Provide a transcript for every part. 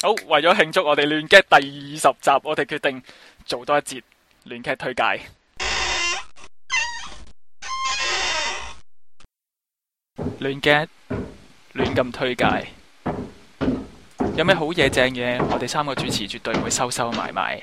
好，為咗慶祝我哋亂 get 第20集，我哋決定做多一節亂 get 推介。亂 get 亂咁推介，有咩好嘢正嘢？我哋3個主持絕對會收埋埋。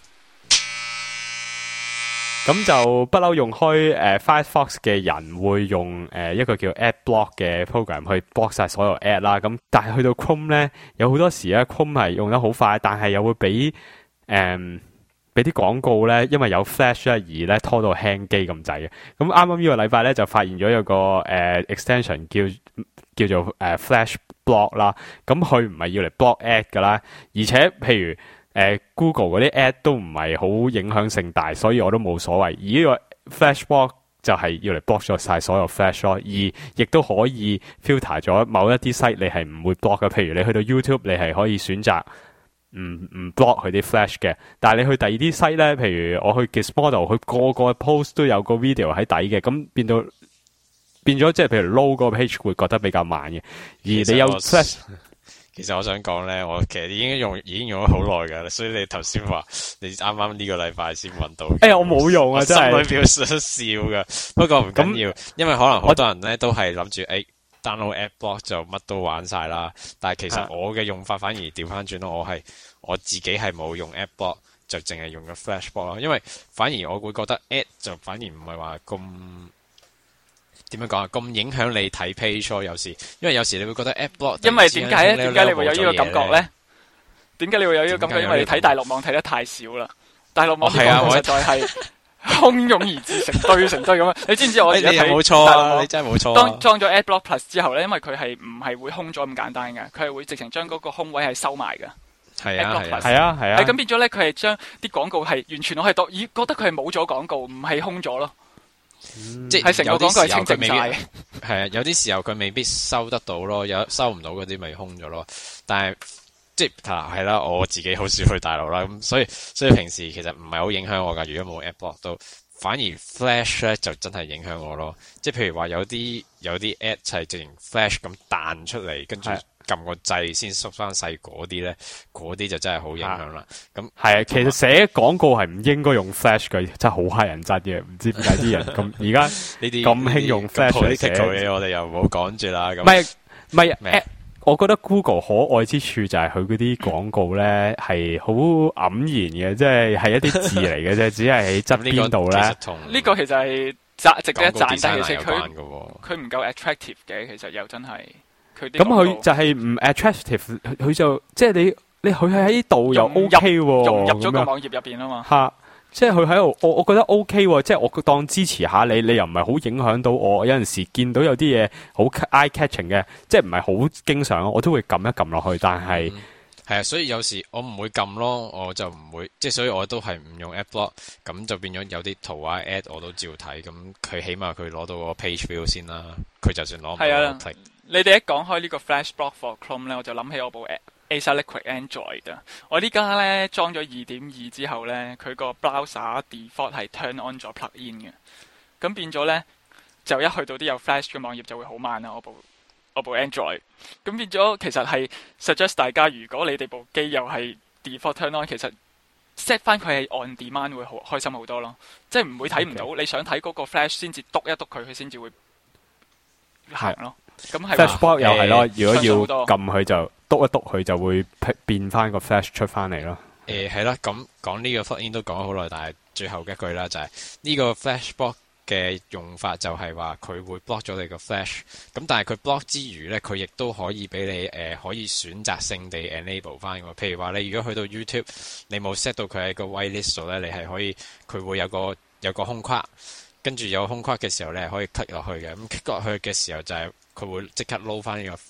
咁就不嬲用開Firefox 嘅人會用一個叫 AdBlock 嘅 program 去 block 晒所有 ad 啦。咁但係去到 Chrome 咧，有好多時咧 Chrome 係用得好快，但係又會俾啲廣告咧，因為有 Flash 而咧拖到輕機咁滯嘅。咁啱啱呢個禮拜咧就發現咗有個extension 叫做Flash Block 啦。咁佢唔係要嚟 block ad 噶啦，而且譬如Google 嗰啲 ad 都唔係好影響性大，所以我都冇所謂。而呢個 Flash Block 就係要嚟 block 咗晒所有 Flash 咯，而亦都可以 filter 咗某一啲 site 你係唔會 block 嘅。譬如你去到 YouTube， 你係可以選擇唔 block 佢啲 Flash 嘅。但係你去第二啲 site 咧，譬如我去 Gizmodo， 佢個 post 都有個 video 喺底嘅，咁變咗即係譬如 load 個 page 會覺得比較慢嘅。而你有 Flash。 其實我想講咧，我其實已經用咗好耐噶啦，所以你頭先話你啱啱呢個禮拜先搵到。 我冇用啊，真係。 心裏表想笑噶，不過唔緊要，因為可能好多人咧都係諗住download AdBlock 就乜都玩晒啦。但係其實我嘅用法反而調翻轉咯，我自己係冇用 AdBlock，就淨係用咗 FlashBlock 咯。因為反而我會覺得 Ad 就反而唔係話咁。點樣講啊？咁影響你睇 page 咯，有時，因為有時你會覺得 AdBlock， 因為點解咧？點解你會有呢個感覺咧？點解你會有呢個感覺？因為你睇大陸網睇得太少啦，大陸網啲廣告實在係洶湧而至，成堆咁樣。你知唔知我而家睇？ 冇錯啊，你真係冇錯。 當裝咗 AdBlock Plus 之後咧，因為佢係唔係會空咗咁簡單嘅，佢係會直情將嗰個空位係收埋嘅。 係啊， 咁變咗咧，佢係將啲廣告係完全我係覺得佢係冇咗廣告，唔係空咗咯。 即係成個廣告係清淨晒， 係啊，有啲時候佢未必收得到咯，有收唔到嗰啲咪空咗咯。但係即係啦，我自己好少去大陸啦，咁所以平時其實唔係好影響我噶。如果冇 AdBlock 都，反而 Flash 咧就真係影響我咯。即係譬如話有啲 ad 係直情 Flash 咁彈出嚟，跟住撳個掣先縮翻細嗰啲咧，嗰啲就真係好影響啦。咁係啊，其實寫廣告係唔應該用 Flash 嘅，真係好乞人憎嘅。唔知點解啲人咁而家呢啲咁興用 Flash 嚟寫嘢，我哋又唔好講住啦。 唔係，我覺得 Google 可愛之處就係佢嗰啲廣告咧係好黯然嘅，即係一啲字嚟嘅啫，只係喺側邊度咧。 呢個其實係值得一讚，但係其實佢唔夠 attractive 嘅，其實又真係。咁佢就係唔 attractive， 佢就即係你佢喺呢度又 OK 融入咗個網頁入邊啊嘛。 吓，即係佢喺度，我覺得 OK， 即係我當支持下你，你又唔係好影響到我。有陣時見到有啲嘢好 eye catching 嘅，即係唔係好經常，我都會撳一撳落去。但係係啊，所以有時我唔會撳咯，我就唔會，即係所以我都係唔用 AdBlock，咁就變咗有啲圖畫 ad 我都照睇，咁佢起碼佢攞到個 page view 先啦。佢就算攞唔到， 你哋一講開呢個 Flash Block for Chrome 咧，我就諗起我部 Acer Liquid Android 啊。我呢家咧裝咗 2.2 之後咧，佢個 browser default 係 turn on 咗 plugin 嘅，咁變咗咧就一去到啲有 Flash 嘅網頁就會好慢啦。我部 Android， 咁變咗其實係 suggest 大家，如果你哋部機又係 default turn on， 其實 set 翻佢係 on demand 會好開心好多咯，即係唔會睇唔到。你想睇嗰個 Flash 先至篤一篤佢先至會行咯。咁係 FlashBlock 又係咯，如果要撳佢就篤一篤佢就會變翻個 Flash 出翻嚟咯。 係啦，咁講呢個 plugin 都講咗好耐，但係最後一句啦就係呢個 FlashBlock 嘅用法就係話佢會 block 咗你個 Flash， 咁但係佢 block 之餘咧，佢亦都可以俾你可以選擇性地 enable 翻喎。譬如話你如果去到 YouTube， 你冇 set 到佢喺個 whitelist 度咧，你係可以佢會有個空框，跟住有空框嘅時候你係可以 click 落去嘅。咁 click 落去嘅時候就係佢會即刻 load 翻呢個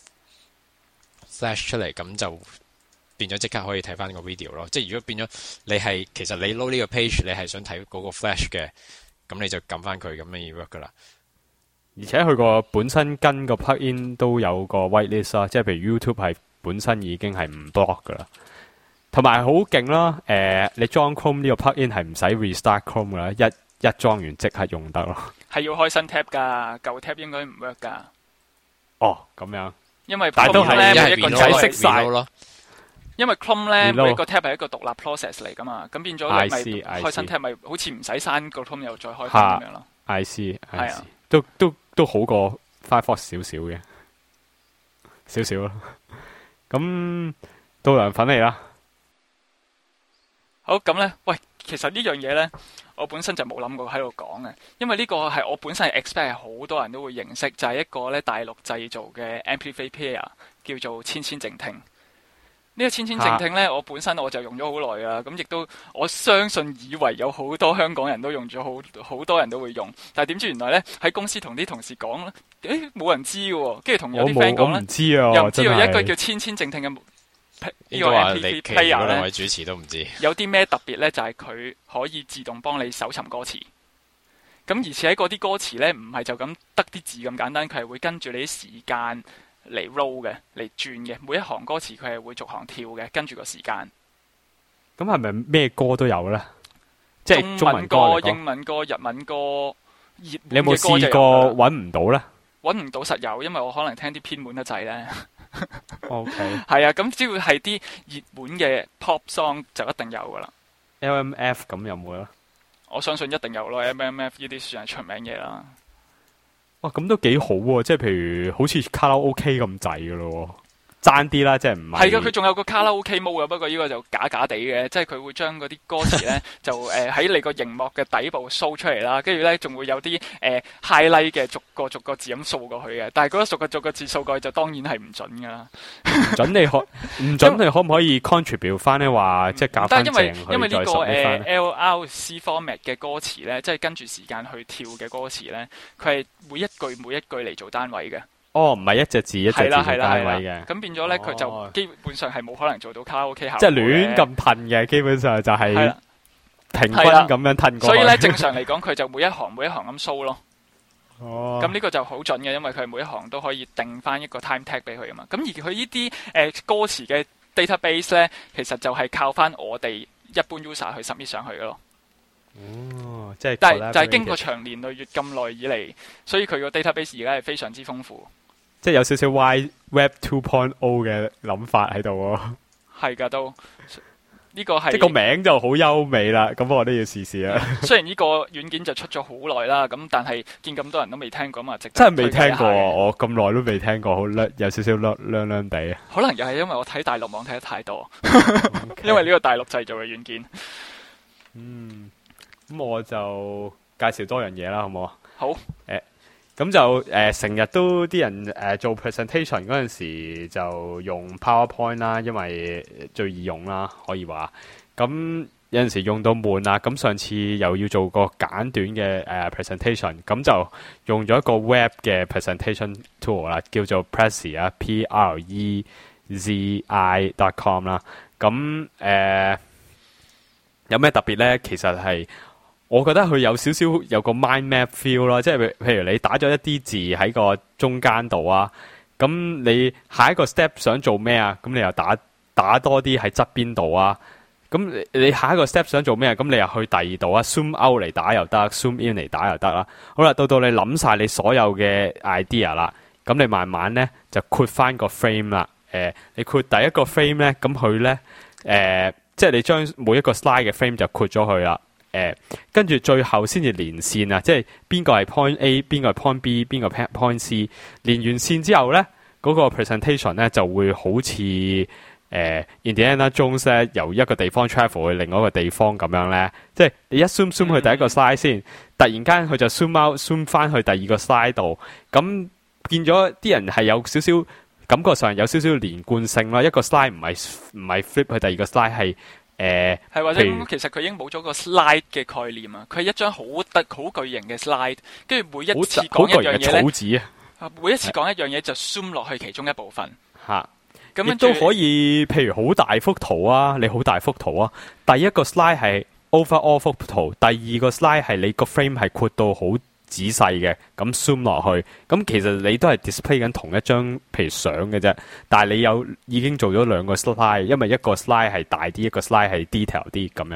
Flash 出嚟，咁就變咗即刻可以睇翻個 video 咯。即係如果變咗你係其實你 load 呢個 page 你係想睇嗰個 Flash 嘅，咁你就撳翻佢咁樣 work 噶啦。 而且佢個本身跟個 plugin 都有個 whitelist 啦，即係譬如 YouTube 係本身已經係唔 block 噶啦，同埋好勁啦。你裝 Chrome 呢個 plugin 係唔使 restart Chrome 噶啦，一裝完即刻用得咯。 係要開新 tab 噶，舊 tab 應該唔 work 噶。 哦，咁樣， 因為但係都係咧一個解釋晒咯。 因為 Chrome 咧 Reload 每一個 tab 係一個獨立 process 嚟噶嘛，咁變咗你 I 咪 see， 開新 tab 咪好似唔使刪個 Chrome 又再開嚇咁樣咯。 I see， 係啊， 都好過 Firefox 少少嘅，少少咯。咁到涼粉嚟啦。 好咁咧，喂，其實呢樣嘢咧，我本身就冇諗過喺度講嘅，因為呢個係我本身係 expect 係好多人都會認識，就係一個咧大陸製造嘅 amplifier player 叫做千千靜聽。呢個千千靜聽咧，我本身我就用咗好耐噶啦，咁亦都我相信以為有好多香港人都用咗，好多人都會用，但係點知原來咧喺公司同啲同事講咧，冇人知嘅喎，跟住同有啲 friend 講我唔知啊， 又唔知道真係一個叫千千靜聽嘅呢個應該話 MP 你其餘 player 嗰兩咧位主持都唔知。 有啲咩特別咧？就係佢可以自動幫你搜尋歌詞。咁而且嗰啲歌詞咧，唔係就咁得啲字咁簡單，佢係會跟住你啲時間嚟 roll 嘅，嚟轉嘅。每一行歌詞佢係會逐行跳嘅，跟住個時間。 咁係咪咩歌都有咧？即係中文歌、 嚟講英文歌、日文歌、熱你有冇門嘅歌就試過有㗎啦揾唔到咧揾唔到實有，因為我可能聽啲偏門得滯咧。 ？OK， 係啊，咁只要係啲熱門嘅 pop song 就一定有噶啦。 LMF 咁有冇咧？ 我相信一定有咯，MMF 呢啲算係出名嘢啦。 哇，咁都幾好喎！即係譬如好似卡拉 OK 咁滯噶咯，爭啲啦，即係唔係？ 係噶，佢仲有個卡拉 OK mode 嘅，不過呢個就假假地嘅，即係佢會將嗰啲歌詞咧就喺你個熒幕嘅底部 show 出嚟啦，跟住咧仲會有啲highlight 嘅逐個字咁掃過去嘅，但係嗰個逐個字掃過去就當然係唔準噶啦。 唔準你可唔可以 contribute 翻咧？話即係搞翻正但係因為佢再呢個 submit 翻咧？ LRC format 嘅歌詞咧，即係跟住時間去跳嘅歌詞咧，佢係每一句嚟做單位嘅。 哦，唔係一隻字一隻字做係單位啦嘅， 咁變咗咧，佢就基本上係冇可能做到卡拉 OK 效果即係亂咁褪嘅，基本上就係係啦平均咁樣褪過去。 所以咧，正常嚟講，佢就每一行咁 show 咯。 哦， 咁呢個就好準嘅，因為佢每一行都可以定翻一個 time tag 俾佢啊嘛。咁而佢呢啲歌詞嘅 database 咧，其實就係靠翻我哋一般 user 去 submit 上去嘅咯。 哦，即係但係就係經過長年累月咁耐以嚟，所以佢個 database 而家係非常之豐富。 即係有少少 Web 2.0嘅諗法喺度喎。 係㗎，都呢個係即係個名就好優美啦，咁我都要試試啊！ 雖然呢個軟件就出咗好耐啦，咁但係見咁多人都未聽過嘛，值得真係未聽過， 推介下嘅我咁耐都未聽過，好有少少涼地啊！ 可能又係因為我睇大陸網睇得太多，因為呢個大陸製造嘅軟件。 咁我就介紹多樣嘢啦，好唔好啊？ 好。 咁就成日都啲人做 presentation 嗰陣時就用 PowerPoint 啦，因為最易用啦，可以話。咁有陣時用到悶啦，咁上次又要做個簡短嘅presentation，咁就用咗一個 web 嘅 presentation tool 啦，叫做 Prezi 啊 ，Prezi.com 啦。咁有咩特別咧？其實係我覺得佢有少少有個 mind map feel 啦，即係譬如你打咗一啲字喺個中間度啊，咁你下一個 step 想做咩啊？咁你又打多啲喺側邊度啊，咁你下一個 step 想做咩啊？咁你又去第二度啊 ，zoom out 嚟打又得，zoom in 嚟打又得啦。好啦，到你諗晒你所有嘅 idea 啦，咁你慢慢咧就括翻個 frame 啦。你括第一個 frame 咧，咁佢咧即係你將每一個 slide 嘅 frame 就括咗佢啦。跟住最後先至連線啊，即係邊個係 point A， 邊個係 point B， 邊個 point C。連完線之後咧，嗰個 presentation 咧就會好似Indiana Jones 咧由一個地方 travel 去另外一個地方咁樣咧，即係你一 zoom 去第一個 slide 先，突然間佢就 zoom out zoom 翻去第二個 slide 度，咁變咗啲人係有少少感覺上有少少連貫性啦。一個 slide 唔係 flip 去第二個 slide 係。 係或者其實佢已經冇咗個 slide 嘅概念啊！佢係一張好巨型嘅 slide，跟住每一次講一樣嘢咧，每一次講一樣嘢就 zoom 落去其中一部分嚇。 咁亦都可以，譬如好大幅圖啊，你好大幅圖啊，第一個 slide 係 overall 幅圖，第二個 slide 係你個 frame 係闊到好仔細嘅，咁 zoom 落去，咁其實你都係 display 緊同一張譬如相嘅啫，但係你已經做咗兩個 slide，因為一個 slide 係大啲，一個 slide 係 detail 啲咁樣咯。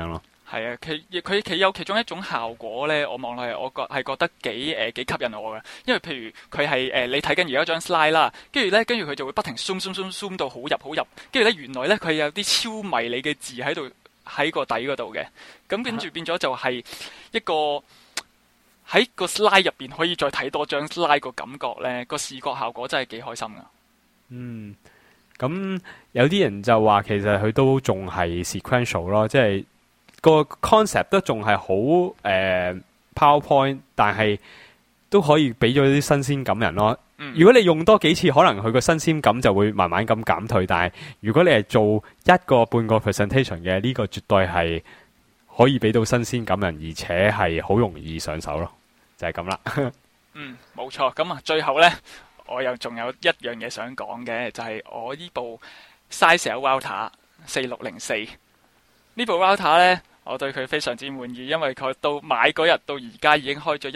係啊，佢有其中一種效果咧，我望落嚟，我覺得幾吸引我嘅，因為譬如佢係你睇緊而家張 slide 啦，跟住佢就會不停 zoom 到好入，跟住咧原來咧佢有啲超迷你嘅字喺個底嗰度嘅，咁跟住變咗就係一個喺個 slide 入邊可以再睇多張 slide 個感覺咧，個視覺效果真係幾開心噶。 嗯，咁有啲人就話其實佢都仲係 sequential 咯，即係。個 concept 都仲係好PowerPoint， 但係都可以俾咗啲新鮮感人咯。如果你用多幾次，可能佢個新鮮感就會慢慢咁減退。但係如果你係做1個半個 presentation 嘅，呢個絕對係可以俾到新鮮感人，而且係好容易上手咯。就係咁啦。 冇錯。咁啊，最後呢，我又仲有一樣嘢想講嘅，就係我呢部 Sizeell Router 4604。呢部 router 呢，我對佢非常之滿意，因為佢到買嗰日到而家已經開咗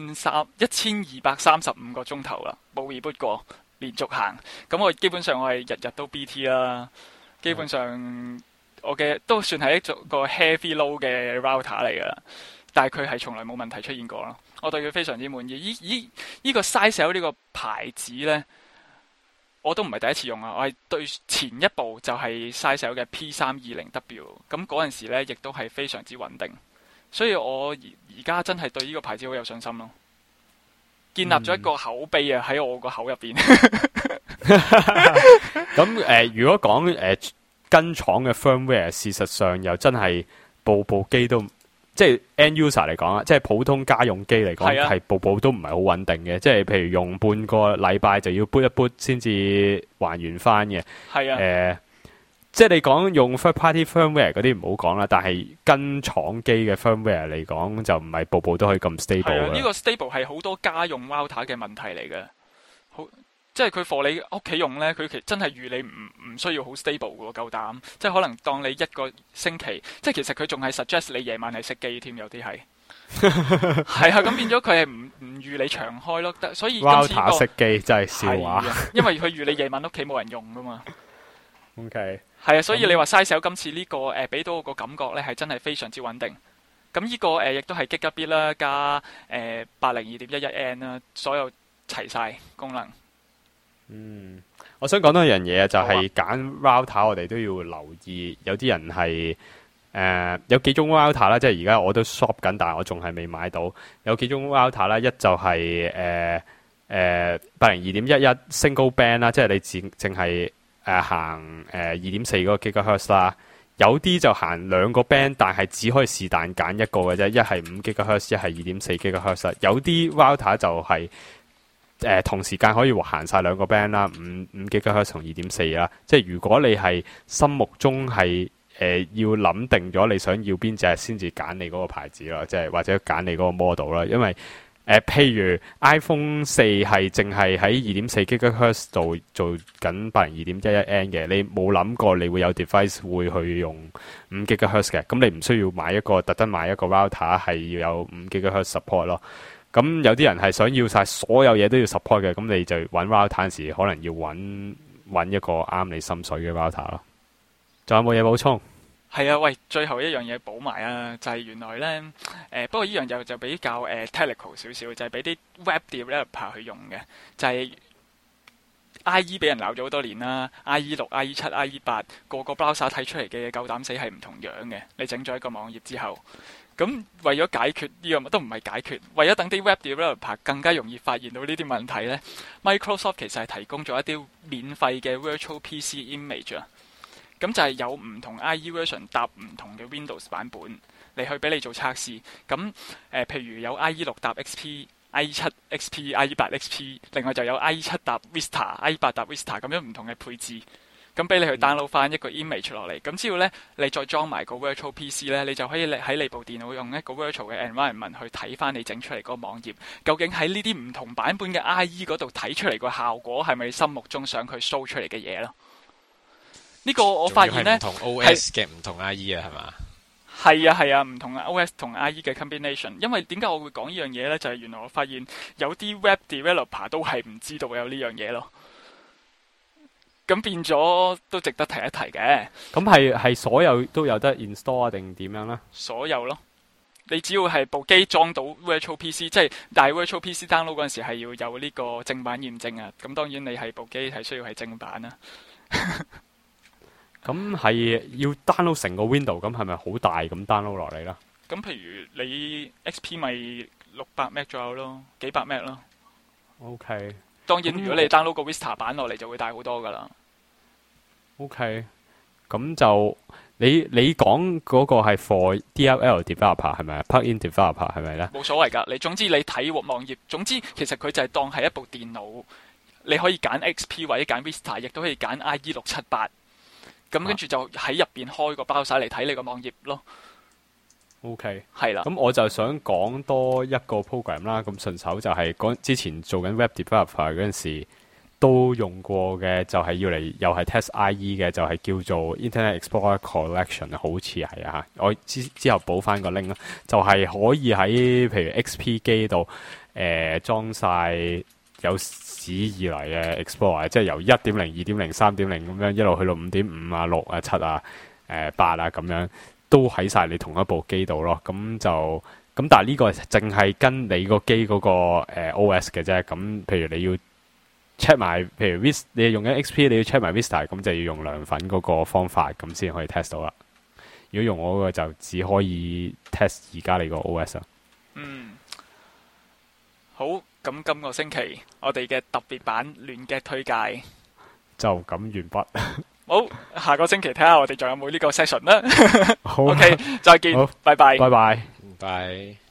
1235個鐘頭啦，冇 reboot 過，連續行。咁我基本上我係日日都 BT 啦，基本上我嘅都算係一個 heavy load 嘅 router 嚟噶啦，但係佢係從來冇問題出現過咯。我對佢非常之滿意。呢個 Sizeell 呢個牌子呢，我都唔係第一次用啊！我係對前一部就係 Sizeell 嘅 P320W， 咁嗰陣時咧亦都係非常之穩定，所以我而家真係對呢個牌子好有信心咯，建立咗一個口碑啊喺我個口入邊。 咁如果講跟廠嘅 firmware， 事實上又真係部機都。即係 end user 嚟講啊，即係普通家用機嚟講，係部都唔係好穩定嘅。即係譬如用半個禮拜就要 boot 一 boot 先至還原翻嘅。係啊，即係你講用 third party firmware 嗰啲唔好講啦，但係跟廠機嘅 firmware 嚟講就唔係部都可以咁 stable 嘅。係啊，呢個 stable 係好多家用 router 嘅問題嚟嘅。好。即係佢貨你屋企用呢，佢其實真係預你唔需要好 stable 嘅喎，夠膽。即係可能當你一個星期，即係其實佢仲係 suggest 你夜晚係熄機添，有啲係。係啊，咁變咗佢係唔預你長開咯。所以今次個熄機真係笑話。 因為佢預你夜晚屋企冇人用噶嘛。 OK。係啊，所以你話 Sizeell今次呢個俾到我個感覺呢，係真係非常之穩定。咁呢個亦都係 Gigabit 啦，加802.11n 啦，所有齊晒功能。 我想講多一樣嘢就係揀 router， 我哋都要留意。有啲人係有幾種 router 啦，即係而家我都 shop 緊，但係我仲係未買到。有幾種 router 啦，一就係802.11 single band 啦，即係你淨係行2.4嗰個 gigahertz 啦。有啲就行兩個 band， 但係只可以是但揀一個嘅啫，一係5 gigahertz， 一係2.4 gigahertz。有啲 router 就係同時間可以行晒兩個 band 啦，5 GHz 同 2.4 啦。即係如果你係心目中係要諗定咗你想要邊隻先至揀你嗰個牌子啦，即係或者揀你嗰個 model 啦。因為譬如 iPhone 4係淨係喺 2.4 GHz 度做緊802.11n 嘅，你冇諗過你會有 device 會去用5 GHz 嘅，咁你唔需要特登買一個 router 係要有5 GHz support 咯。咁有啲人係想要晒所有嘢都要 support 嘅，咁你就揾 router 時可能要揾一個啱你心水嘅 router 咯。仲有冇嘢補充？ 係啊，喂，最後一樣嘢補埋啊，就係原來呢，不過呢樣就比較technical 少少，就係俾啲 web developer 去用嘅，就係 IE 俾人鬧咗好多年啦，IE6、IE7、IE8 個 browser 睇出嚟嘅嘢夠膽死係唔同樣嘅，你整咗一個網頁之後。咁為咗解決呢個都唔係解決，為咗等啲 web developer 更加容易發現到呢啲問題呢， Microsoft 其實係提供咗一啲免費嘅 Virtual PC Image 啊。咁就係有唔同 IE version 搭唔同嘅 Windows 版本嚟去俾你做測試。咁譬如有 IE6 搭 XP、IE7 XP、IE8 XP， 另外就有 IE7 搭 Vista、IE8 搭 Vista 咁樣唔同嘅配置。咁俾你去 download 翻一個 image 落嚟，咁只要咧你再裝埋個 virtual PC 咧，你就可以喺你部電腦用一個 virtual 嘅 environment 去睇翻你整出嚟個網頁，究竟喺呢啲唔同版本嘅 IE 嗰度睇出嚟個效果係咪你心目中想佢 show 出嚟嘅嘢咯？呢個我發現咧， 唔同 OS 嘅唔同 IE 啊，係嘛？ 係啊，唔同 OS 同 IE 嘅 combination。因為點解我會講呢樣嘢咧？就係原來我發現有啲 web developer 都係唔知道有呢樣嘢咯。 咁變咗都值得提一提嘅。 咁係所有都有得 install 啊，定點樣咧？ 所有咯，你只要係部機裝到 Virtual PC，即係但係 Virtual PC download 嗰陣時係要有呢個正版驗證啊。咁當然你係部機係需要係正版啦。 咁係要 download 成個 window， 咁係咪好大咁 download 落嚟啦？ 咁譬如你 XP 咪600 M 左右咯，幾百 M 咯。 OK， 當然如果你 download 個 Vista 版落嚟就會大好多噶啦。 OK，咁就你講嗰個係 for DLL developer 係咪啊？plug-in developer 係咪咧？ 冇所謂㗎，你總之你睇網頁，總之其實佢就係當係一部電腦，你可以揀 XP 或者揀 Vista， 亦都可以揀 IE 678。咁跟住就喺入邊開個包晒嚟睇你個網頁咯。 OK， 係啦。 咁我就想講多一個 program 啦。咁順手就係之前做緊 web developer 嗰陣時都用過嘅，就係要嚟又係 test IE 嘅，就係叫做 Internet Explorer Collection， 好似係啊。我之後補翻個 link 啦，就係可以喺譬如 XP 機度裝晒有史以嚟嘅 Explorer， 即係由 1.0、2.0、3.0 咁樣一路去到 5.5 啊、6啊、7啊、8啊咁樣，都喺晒你同一部機度咯。咁但係呢個淨係跟你個機嗰個OS 嘅啫。咁譬如你要 check 埋，譬如 Vista 你用緊 XP， 你要 check 埋 Vista， 咁就要用涼粉嗰個方法，咁先可以 test 到啦。如果用我嗰個就只可以 test 而家你個 OS 啊。 好，咁今個星期我哋嘅特別版亂 gag 推介就咁完畢。 好，下個星期睇下我哋仲有冇呢個 session 啦。 好 ，OK，再見，拜拜， 拜拜。 拜。